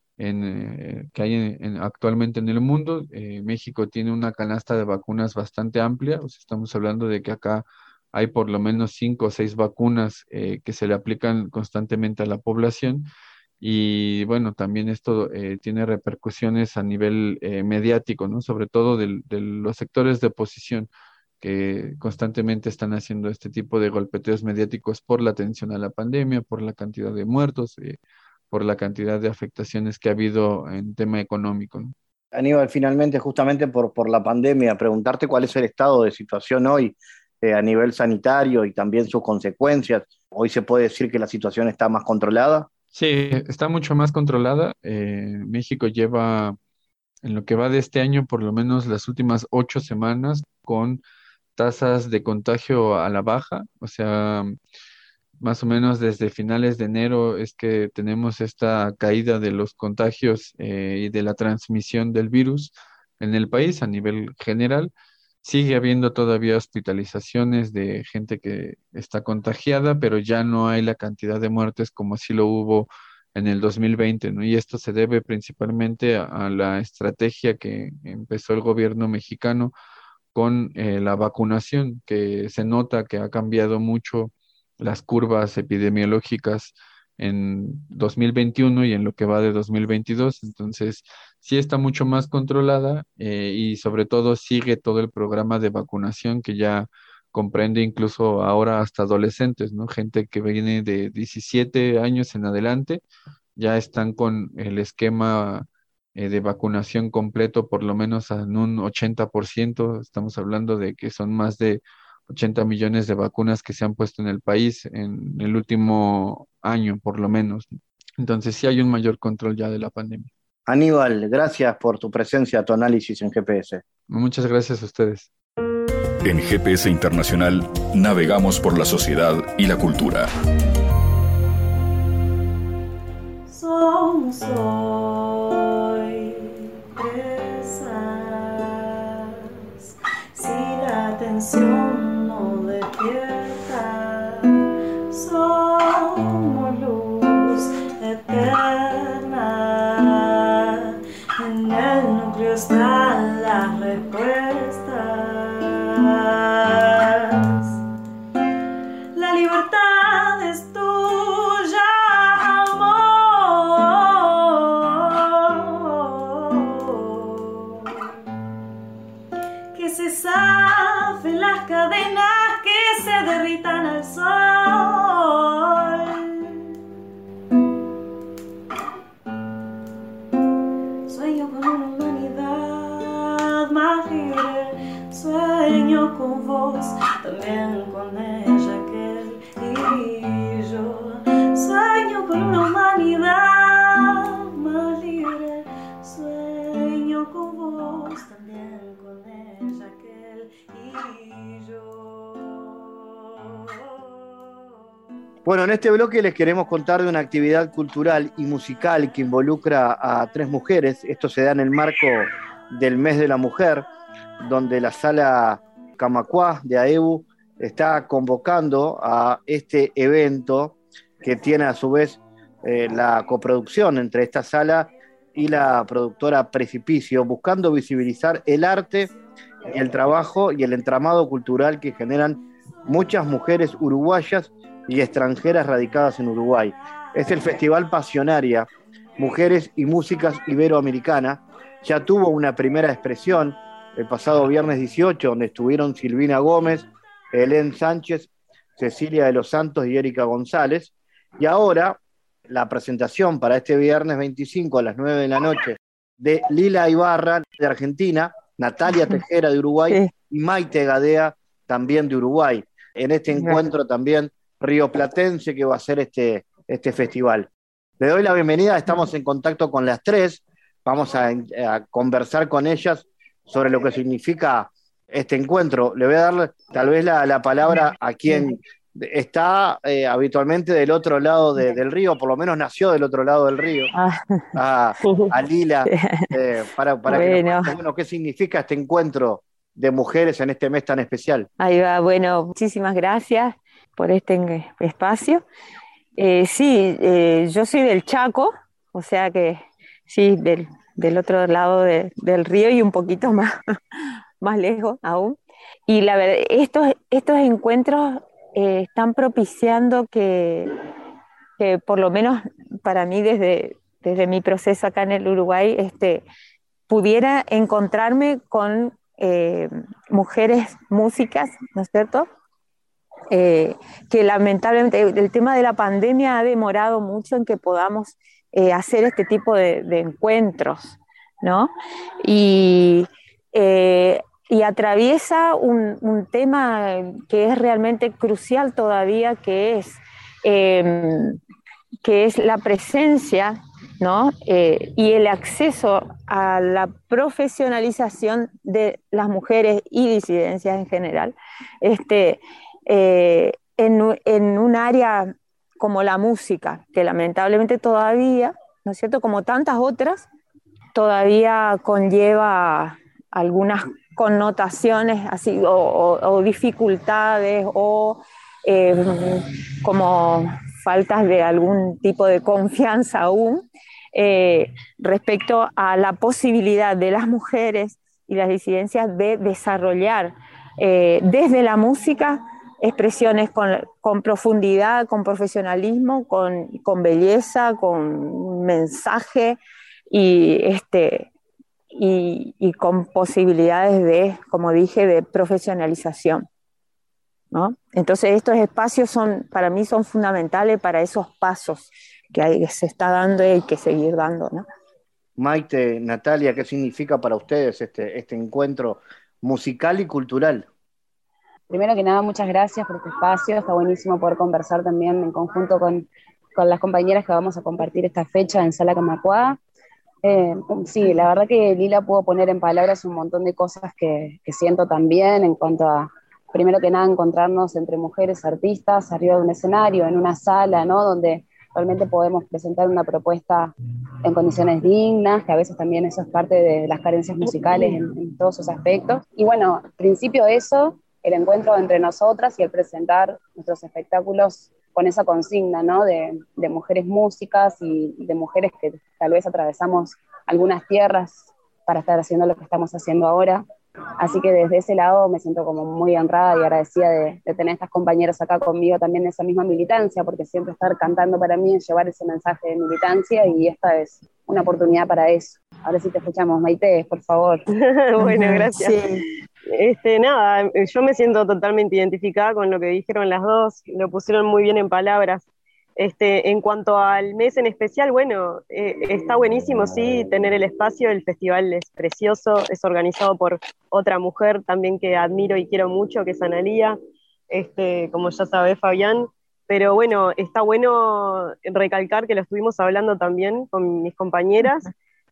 Speaker 6: que hay actualmente en el mundo. México tiene una canasta de vacunas bastante amplia, o sea, estamos hablando de que acá hay por lo menos 5 o 6 vacunas que se le aplican constantemente a la población. Y bueno, también esto tiene repercusiones a nivel mediático, ¿no? Sobre todo de los sectores de oposición que constantemente están haciendo este tipo de golpeteos mediáticos por la atención a la pandemia, por la cantidad de muertos, por la cantidad de afectaciones que ha habido en tema económico, ¿no?
Speaker 2: Aníbal, finalmente, justamente por la pandemia, preguntarte cuál es el estado de situación hoy a nivel sanitario y también sus consecuencias. Hoy se puede decir que la situación está más controlada.
Speaker 6: Sí, está mucho más controlada. México lleva, en lo que va de este año, por lo menos las últimas 8 semanas, con tasas de contagio a la baja, o sea, más o menos desde finales de enero es que tenemos esta caída de los contagios y de la transmisión del virus en el país a nivel general. Sigue habiendo todavía hospitalizaciones de gente que está contagiada, pero ya no hay la cantidad de muertes como sí lo hubo en el 2020, ¿no? Y esto se debe principalmente a la estrategia que empezó el gobierno mexicano con la vacunación, que se nota que ha cambiado mucho las curvas epidemiológicas en 2021 y en lo que va de 2022. Entonces, sí está mucho más controlada y sobre todo sigue todo el programa de vacunación que ya comprende incluso ahora hasta adolescentes, ¿no? Gente que viene de 17 años en adelante, ya están con el esquema de vacunación completo, por lo menos en un 80%. Estamos hablando de que son más de 80 millones de vacunas que se han puesto en el país en el último año, por lo menos. Entonces sí hay un mayor control ya de la pandemia.
Speaker 2: Aníbal, gracias por tu presencia, tu análisis en GPS.
Speaker 6: Muchas gracias a ustedes.
Speaker 1: En GPS Internacional navegamos por la sociedad y la cultura.
Speaker 7: Somos hoy presas, si la atención no despierta, somos luz eterna, en el núcleo están las respuestas. La libertad es tuya, que se zafen las cadenas, que se derritan al sol. Sueño con una humanidad más libre, sueño con vos, también con ella, aquel y yo. Sueño con una humanidad más libre, sueño con vos, también con ella, aquel y yo.
Speaker 2: Bueno, en este bloque les queremos contar de una actividad cultural y musical que involucra a 3 mujeres. Esto se da en el marco del Mes de la Mujer, donde la Sala Camacuá de AEBU está convocando a este evento que tiene a su vez la coproducción entre esta sala y la productora Precipicio, buscando visibilizar el arte, el trabajo y el entramado cultural que generan muchas mujeres uruguayas y extranjeras radicadas en Uruguay. Es el Festival Pasionaria, Mujeres y Músicas Iberoamericana. Ya tuvo una primera expresión el pasado viernes 18, donde estuvieron Silvina Gómez, Helen Sánchez, Cecilia de los Santos y Erika González. Y ahora la presentación para este viernes 25 a las 9 de la noche de Lila Ibarra de Argentina, Natalia Tejera de Uruguay, sí, y Maite Gadea también de Uruguay. En este encuentro también rioplatense que va a ser este festival. Le doy la bienvenida, estamos en contacto con las 3, vamos a conversar con ellas sobre lo que significa este encuentro. Le voy a dar tal vez la palabra a quien está habitualmente del otro lado del río, por lo menos nació del otro lado del río, a Lila, para que nos cuente, bueno, qué significa este encuentro de mujeres en este mes tan especial.
Speaker 8: Ahí va, bueno, muchísimas gracias por este espacio. Sí, yo soy del Chaco, o sea que sí, del otro lado del río y un poquito más lejos aún. Y la verdad, estos encuentros están propiciando que por lo menos para mí desde mi proceso acá en el Uruguay, pudiera encontrarme con mujeres músicas, ¿no es cierto? Que lamentablemente el tema de la pandemia ha demorado mucho en que podamos hacer este tipo de encuentros, ¿no? Y, y atraviesa un tema que es realmente crucial todavía, que es la presencia, ¿no? Y el acceso a la profesionalización de las mujeres y disidencias en general, en un área como la música, que lamentablemente todavía, ¿no es cierto?, como tantas otras, todavía conlleva algunas connotaciones así, o dificultades, o como faltas de algún tipo de confianza aún, respecto a la posibilidad de las mujeres y las disidencias de desarrollar desde la música expresiones con profundidad, con profesionalismo, con belleza, con mensaje y, y con posibilidades de, como dije, de profesionalización, ¿no? Entonces estos espacios para mí son fundamentales para esos pasos que se está dando y hay que seguir dando, ¿no?
Speaker 2: Maite, Natalia, ¿qué significa para ustedes este encuentro musical y cultural?
Speaker 9: Primero que nada, muchas gracias por este espacio. Está buenísimo poder conversar también en conjunto con las compañeras que vamos a compartir esta fecha en Sala Camacuá. Sí, la verdad que Lila pudo poner en palabras un montón de cosas que siento también en cuanto a, primero que nada, encontrarnos entre mujeres artistas arriba de un escenario, en una sala, ¿no? Donde realmente podemos presentar una propuesta en condiciones dignas, que a veces también eso es parte de las carencias musicales en todos sus aspectos. Y bueno, al principio eso, el encuentro entre nosotras y el presentar nuestros espectáculos con esa consigna, ¿no? de mujeres músicas y de mujeres que tal vez atravesamos algunas tierras para estar haciendo lo que estamos haciendo ahora. Así que desde ese lado me siento como muy honrada y agradecida de tener estas compañeras acá conmigo también en esa misma militancia, porque siempre estar cantando para mí es llevar ese mensaje de militancia y esta es una oportunidad para eso. Ahora sí te escuchamos, Maite, por favor.
Speaker 10: Bueno, gracias.
Speaker 8: Sí.
Speaker 10: Nada, yo me siento totalmente identificada con lo que dijeron las dos, lo pusieron muy bien en palabras. En cuanto al mes en especial, bueno, está buenísimo, sí, tener el espacio, el festival es precioso, es organizado por otra mujer también que admiro y quiero mucho, que es Analía, como ya sabés, Fabián, pero bueno, está bueno recalcar que lo estuvimos hablando también con mis compañeras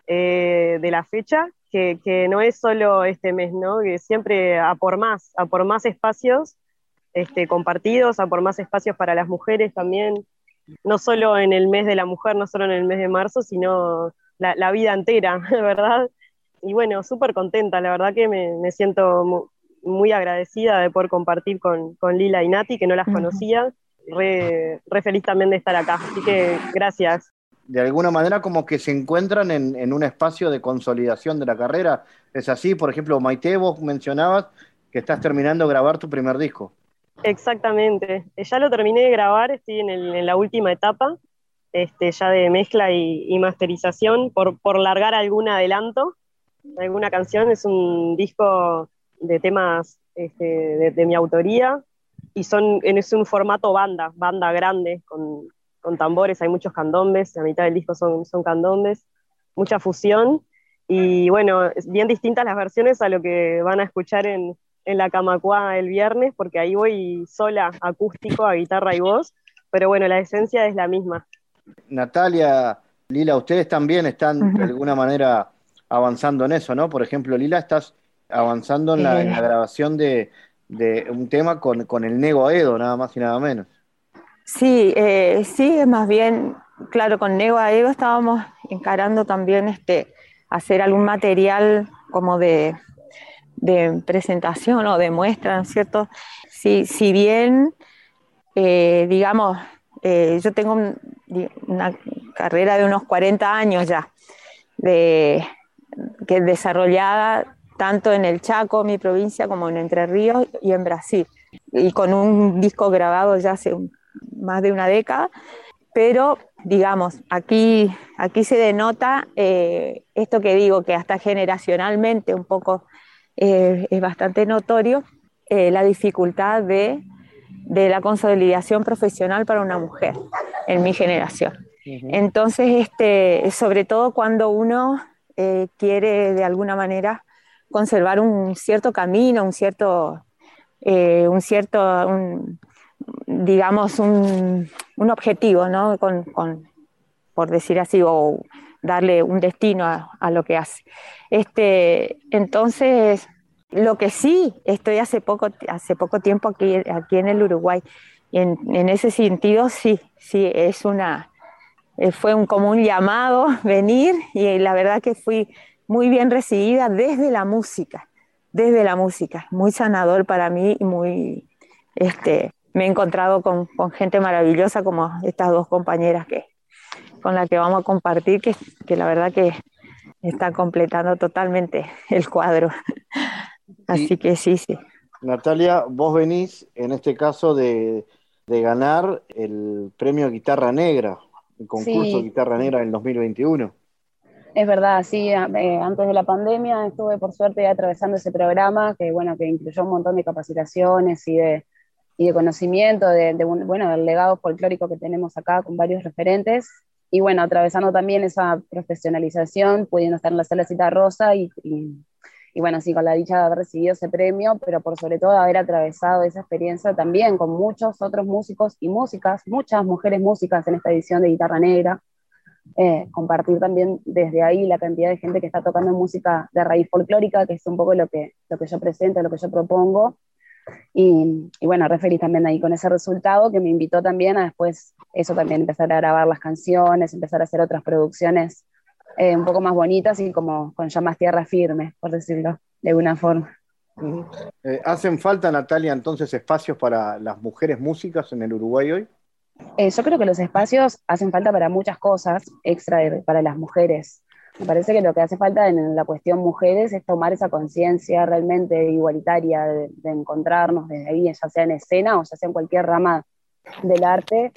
Speaker 10: de la fecha, que no es solo este mes, ¿no? Que siempre a por más espacios compartidos, a por más espacios para las mujeres también, no solo en el mes de la mujer, no solo en el mes de marzo, sino la vida entera, ¿verdad? Y bueno, súper contenta, la verdad que me siento muy agradecida de poder compartir con Lila y Nati, que no las conocía, re feliz también de estar acá, así que gracias.
Speaker 2: De alguna manera como que se encuentran en un espacio de consolidación de la carrera. ¿Es así? Por ejemplo, Maite, vos mencionabas que estás terminando de grabar tu primer disco.
Speaker 10: Exactamente, ya lo terminé de grabar, estoy en la última etapa, ya de mezcla y masterización, por largar algún adelanto, alguna canción. Es un disco de temas de mi autoría, y es un formato banda grande, con tambores, hay muchos candombes, la mitad del disco son candombes, mucha fusión, y bueno, bien distintas las versiones a lo que van a escuchar en la Camacuá el viernes, porque ahí voy sola, acústico, a guitarra y voz, pero bueno, la esencia es la misma.
Speaker 2: Natalia, Lila, ustedes también están de alguna manera avanzando en eso, ¿no? Por ejemplo, Lila, estás avanzando en la grabación de un tema con el Nego Aedo, nada más y nada menos.
Speaker 8: Sí, sí, es más bien, claro, con Nego Aedo estábamos encarando también hacer algún material como de presentación o de muestra, ¿no es cierto? Si bien, digamos, yo tengo una carrera de unos 40 años ya, que es desarrollada tanto en el Chaco, mi provincia, como en Entre Ríos y en Brasil, y con un disco grabado ya hace más de una década, pero digamos, aquí se denota esto que digo, que hasta generacionalmente un poco es bastante notorio la dificultad de la consolidación profesional para una mujer en mi generación. Entonces, sobre todo cuando uno quiere de alguna manera conservar un cierto camino, digamos, un objetivo, ¿no? Por decir así, o darle un destino a lo que hace. Entonces, lo que sí estoy hace poco tiempo aquí en el Uruguay, y en ese sentido sí fue como un llamado venir, y la verdad que fui muy bien recibida desde la música, muy sanador para mí, y me he encontrado con gente maravillosa como estas dos compañeras con las que vamos a compartir, que la verdad que está completando totalmente el cuadro. Así que sí.
Speaker 2: Natalia, vos venís en este caso de ganar el premio Guitarra Negra, el concurso
Speaker 9: Sí.
Speaker 2: Guitarra Negra del 2021.
Speaker 9: Es verdad, sí, antes de la pandemia estuve por suerte atravesando ese programa que, bueno, que incluyó un montón de capacitaciones y de conocimiento bueno, del legado folclórico que tenemos acá con varios referentes, y bueno, atravesando también esa profesionalización, pudiendo estar en la Sala Citarrosa y bueno, sí, con la dicha de haber recibido ese premio, pero por sobre todo haber atravesado esa experiencia también con muchos otros músicos y músicas, muchas mujeres músicas en esta edición de Guitarra Negra. Compartir también desde ahí la cantidad de gente que está tocando música de raíz folclórica, que es un poco lo que yo presento, lo que yo propongo, y bueno, referí también ahí con ese resultado que me invitó también a después eso también, empezar a grabar las canciones, empezar a hacer otras producciones un poco más bonitas y como con ya más tierra firme, por decirlo de alguna forma.
Speaker 2: ¿Hacen falta, Natalia, entonces espacios para las mujeres músicas en el Uruguay hoy?
Speaker 9: Yo creo que los espacios hacen falta para muchas cosas extra para las mujeres. Me parece que lo que hace falta en la cuestión mujeres es tomar esa conciencia realmente igualitaria de encontrarnos desde ahí, ya sea en escena o ya sea en cualquier rama del arte,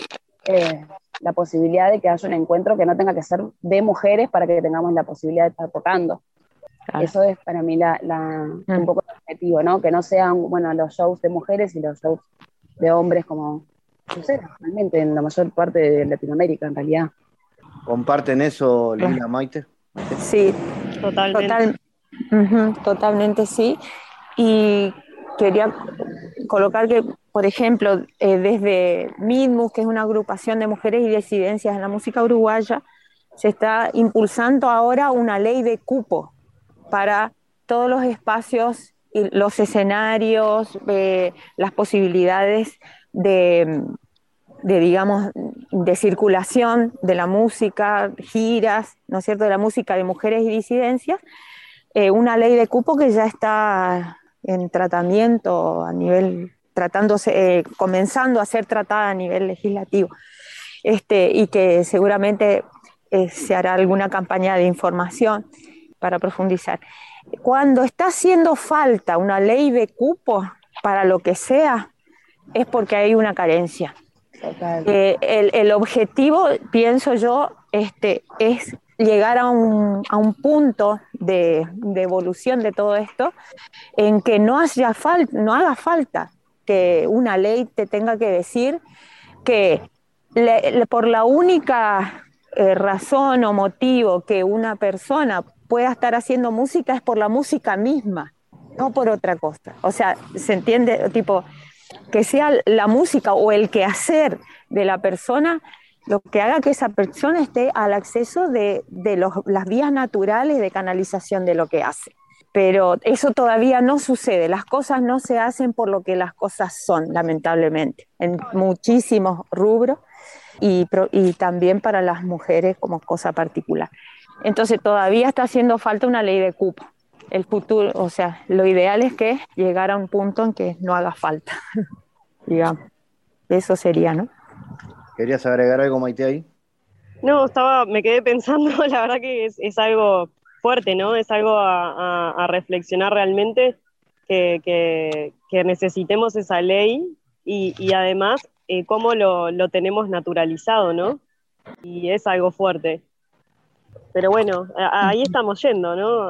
Speaker 9: la posibilidad de que haya un encuentro que no tenga que ser de mujeres para que tengamos la posibilidad de estar tocando. Claro. Eso es para mí un poco el objetivo, ¿no? Que no sean, bueno, los shows de mujeres y los shows de hombres como sucede realmente en la mayor parte de Latinoamérica, en realidad.
Speaker 2: ¿Comparten eso, Lina, Maite?
Speaker 8: Sí,
Speaker 10: Totalmente.
Speaker 8: Totalmente sí. Y quería colocar que, por ejemplo, desde MIDMUS, que es una agrupación de mujeres y disidencias en la música uruguaya, se está impulsando ahora una ley de cupo para todos los espacios y los escenarios, las posibilidades digamos, de circulación de la música, giras, ¿no es cierto?, de la música de mujeres y disidencias, una ley de cupo que ya está en tratamiento comenzando a ser tratada a nivel legislativo, y que seguramente se hará alguna campaña de información para profundizar. Cuando está haciendo falta una ley de cupo para lo que sea, es porque hay una carencia. El objetivo, pienso yo, es llegar a un punto de evolución de todo esto en que no haga falta que una ley te tenga que decir que por la única razón o motivo que una persona pueda estar haciendo música es por la música misma, no por otra cosa. O sea, ¿se entiende? Tipo, que sea la música o el quehacer de la persona lo que haga que esa persona esté al acceso de las vías naturales de canalización de lo que hace. Pero eso todavía no sucede, las cosas no se hacen por lo que las cosas son, lamentablemente, en muchísimos rubros y también para las mujeres como cosa particular. Entonces todavía está haciendo falta una ley de cupo. El futuro, o sea, lo ideal es que llegara a un punto en que no haga falta, digamos. Eso sería, ¿no?
Speaker 2: ¿Querías agregar algo, Maite, ahí?
Speaker 10: No, me quedé pensando, la verdad que es algo fuerte, ¿no? Es algo a reflexionar realmente, que necesitemos esa ley y además cómo lo tenemos naturalizado, ¿no? Y es algo fuerte. Pero bueno, ahí estamos yendo, ¿no?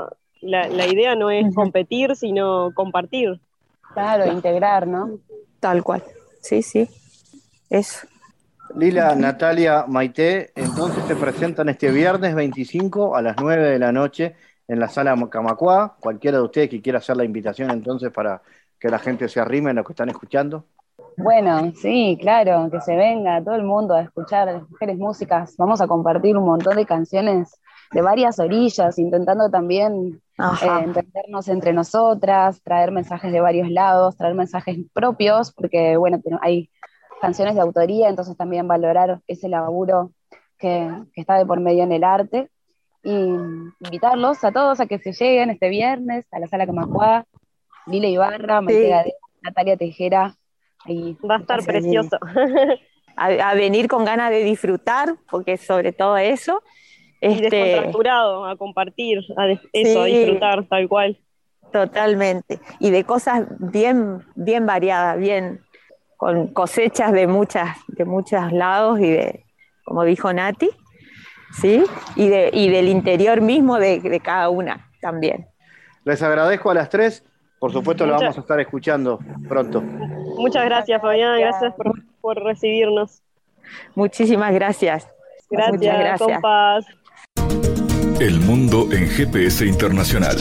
Speaker 10: La idea no es competir, sino compartir.
Speaker 9: Claro, integrar, ¿no?
Speaker 8: Tal cual. Sí, sí. Eso.
Speaker 2: Lila, Natalia, Maite, entonces se presentan este viernes 25 a las 9 de la noche en la sala Camacuá. Cualquiera de ustedes que quiera hacer la invitación entonces para que la gente se arrime en lo que están escuchando.
Speaker 9: Bueno, sí, claro, que se venga todo el mundo a escuchar las mujeres músicas. Vamos a compartir un montón de canciones de varias orillas, intentando también entendernos entre nosotras, traer mensajes de varios lados, traer mensajes propios, porque bueno, hay canciones de autoría, entonces también valorar ese laburo que está de por medio en el arte, y invitarlos a todos a que se lleguen este viernes a la sala Camacuá. Lila Ibarra, Maite Gadea, Natalia Tejera.
Speaker 10: Va a estar precioso.
Speaker 8: A venir con ganas de disfrutar, porque sobre todo eso.
Speaker 10: Y descontracturado, a compartir, a disfrutar, tal cual.
Speaker 8: Totalmente. Y de cosas bien variadas, bien con cosechas de muchos lados y como dijo Nati, ¿sí? Y del interior mismo de cada una también.
Speaker 2: Les agradezco a las tres. Por supuesto, lo vamos a estar escuchando pronto.
Speaker 10: Muchas gracias, Fabián. Gracias por recibirnos.
Speaker 8: Muchísimas gracias.
Speaker 10: Gracias. Con paz.
Speaker 1: El mundo en GPS Internacional.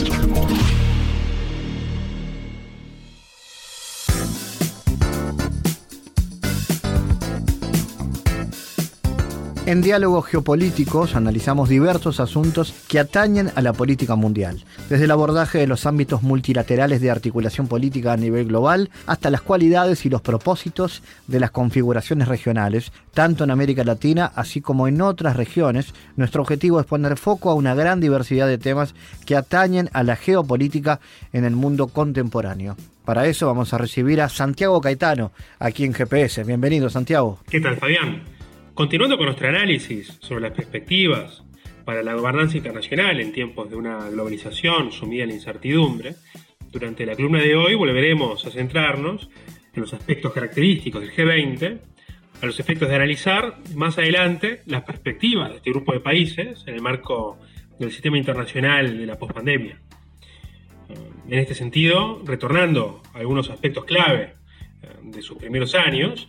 Speaker 2: En Diálogos Geopolíticos analizamos diversos asuntos que atañen a la política mundial, desde el abordaje de los ámbitos multilaterales de articulación política a nivel global hasta las cualidades y los propósitos de las configuraciones regionales, tanto en América Latina así como en otras regiones. Nuestro objetivo es poner foco a una gran diversidad de temas que atañen a la geopolítica en el mundo contemporáneo. Para eso vamos a recibir a Santiago Caetano, aquí en GPS. Bienvenido, Santiago.
Speaker 11: ¿Qué tal, Fabián? Continuando con nuestro análisis sobre las perspectivas para la gobernanza internacional en tiempos de una globalización sumida en la incertidumbre, durante la columna de hoy volveremos a centrarnos en los aspectos característicos del G20, a los efectos de analizar más adelante las perspectivas de este grupo de países en el marco del sistema internacional de la pospandemia. En este sentido, retornando a algunos aspectos clave de sus primeros años,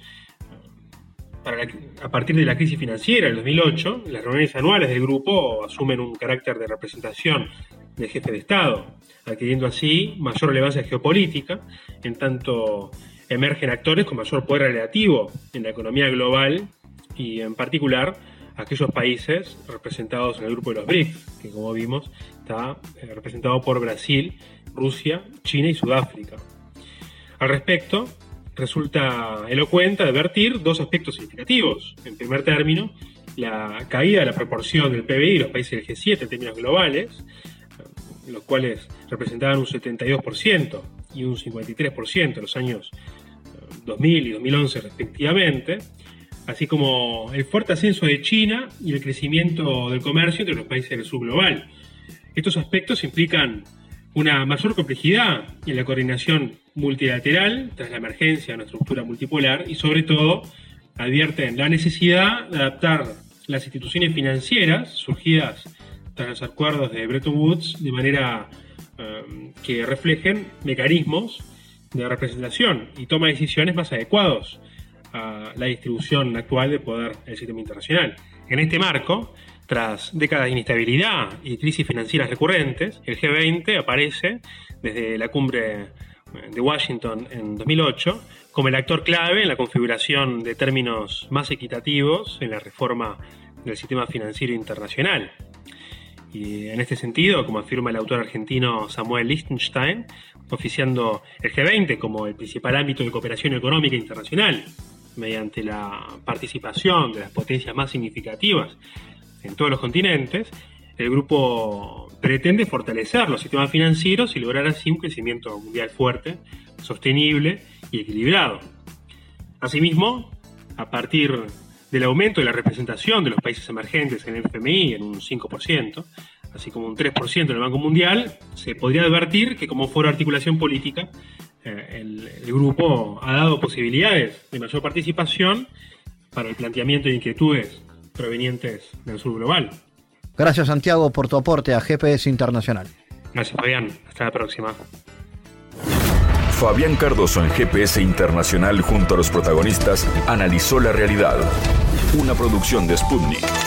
Speaker 11: a partir de la crisis financiera del 2008, las reuniones anuales del grupo asumen un carácter de representación del jefe de Estado, adquiriendo así mayor relevancia geopolítica, en tanto emergen actores con mayor poder relativo en la economía global y en particular aquellos países representados en el grupo de los BRICS, que como vimos está representado por Brasil, Rusia, China y Sudáfrica. Al respecto, resulta elocuente advertir dos aspectos significativos. En primer término, la caída de la proporción del PBI de los países del G7 en términos globales, los cuales representaban un 72% y un 53% en los años 2000 y 2011 respectivamente, así como el fuerte ascenso de China y el crecimiento del comercio entre los países del sur global. Estos aspectos implican una mayor complejidad en la coordinación multilateral tras la emergencia de una estructura multipolar y, sobre todo, advierten la necesidad de adaptar las instituciones financieras surgidas tras los acuerdos de Bretton Woods de manera que reflejen mecanismos de representación y toma de decisiones más adecuados a la distribución actual de poder en el sistema internacional. En este marco, tras décadas de inestabilidad y crisis financieras recurrentes, el G20 aparece desde la cumbre de Washington en 2008 como el actor clave en la configuración de términos más equitativos en la reforma del sistema financiero internacional. Y en este sentido, como afirma el autor argentino Samuel Lichtenstein, oficiando el G20 como el principal ámbito de cooperación económica internacional, mediante la participación de las potencias más significativas en todos los continentes, el grupo pretende fortalecer los sistemas financieros y lograr así un crecimiento mundial fuerte, sostenible y equilibrado. Asimismo, a partir del aumento de la representación de los países emergentes en el FMI en un 5%, así como un 3% en el Banco Mundial, se podría advertir que como foro de articulación política, el grupo ha dado posibilidades de mayor participación para el planteamiento de inquietudes provenientes del sur global.
Speaker 2: Gracias, Santiago, por tu aporte a GPS Internacional.
Speaker 11: Gracias, Fabián. Hasta la próxima.
Speaker 1: Fabián Cardoso en GPS Internacional junto a los protagonistas analizó la realidad. Una producción de Sputnik.